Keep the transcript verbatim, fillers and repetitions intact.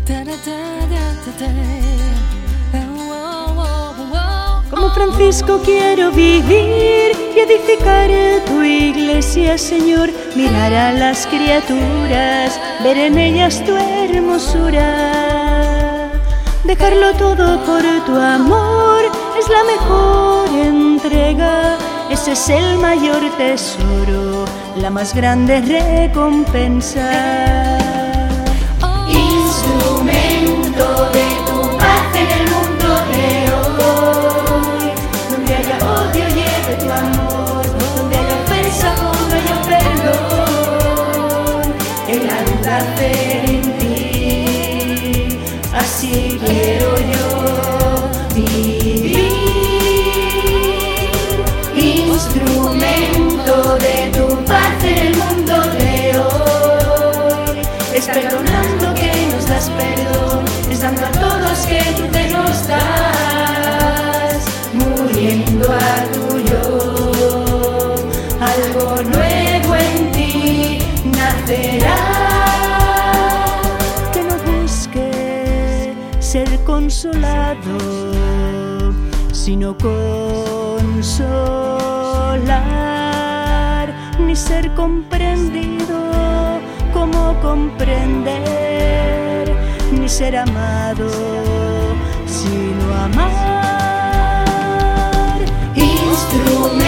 Como Francisco quiero vivir y edificar tu iglesia, Señor. Mirar a las criaturas, ver en ellas tu hermosura. Dejarlo todo por tu amor es la mejor entrega. Ese es el mayor tesoro, la más grande recompensa. Instrumento de tu paz en el mundo de hoy. Donde haya odio lleve tu amor, donde haya ofensa ponga yo perdón. El alcance en ti, así quiero yo vivir. Instrumento de tu paz en el mundo de hoy. Es perdonando que nos das perdón, es dando a todos que tú te nos das, muriendo a tu yo. Algo nuevo en ti nacerá. Que no busque ser consolado, sino consolar, ni ser comprendido como comprender, ni ser amado sino amar. Instrumento